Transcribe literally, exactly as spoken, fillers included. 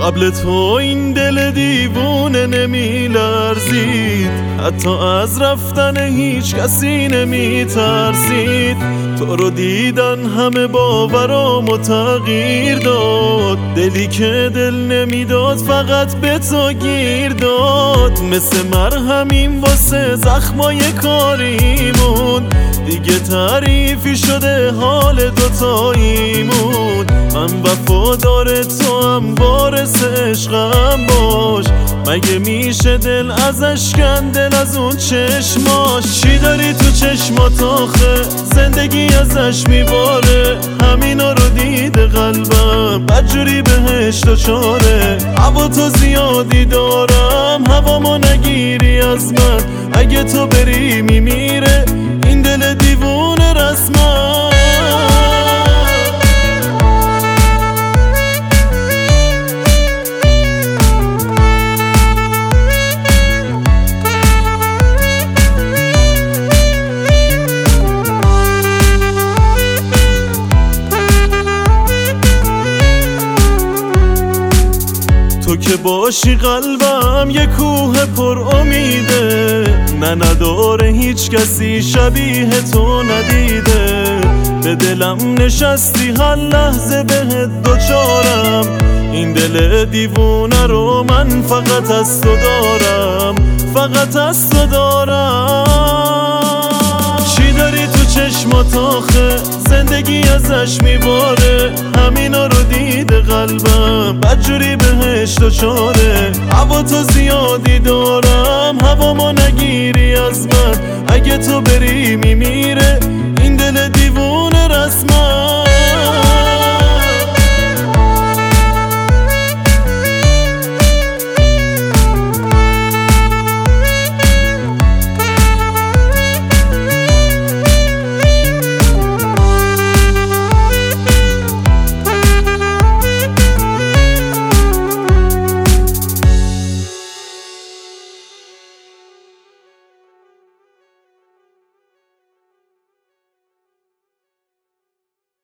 قبل تو این دل دیوونه نمی لرزید، حتی از رفتن هیچ کسی نمی ترسید. تو رو دیدن همه باورامو تغییر داد، دلی که دل نمیداد فقط به تو گیر داد. مثل مرهمیم واسه زخمای کاریمون، دیگه تعریفی شده حال دوتاییمون. من وفادار تو هم وارث عشقم باش، مگه میشه دل ازش کن دل از اون چشماش. چی داری تو چشمات آخه زندگی ازش میباره، همینا رو دیده قلبم بدجوری بهش دچاره. هوا تو زیادی دارم هوامو نگیری از من، اگه تو بری میمیره این دل دیوونه رسما. تو که باشی قلبم یه کوه پر امیده، نه نداره هیچ کسی شبیه تو ندیده. به دلم نشستی هر لحظه بهت دوچارم، این دل دیوونه رو من فقط از تو دارم، فقط از تو دارم. چی داری تو چشمات آخه زندگی ازش میباره، همینا رو دیده قلبم بدجوری بهش دچاره. هوا تو زیادی دارم هوامو نگیری از من، اگه تو بری میمیره این دل دیوونه رسما.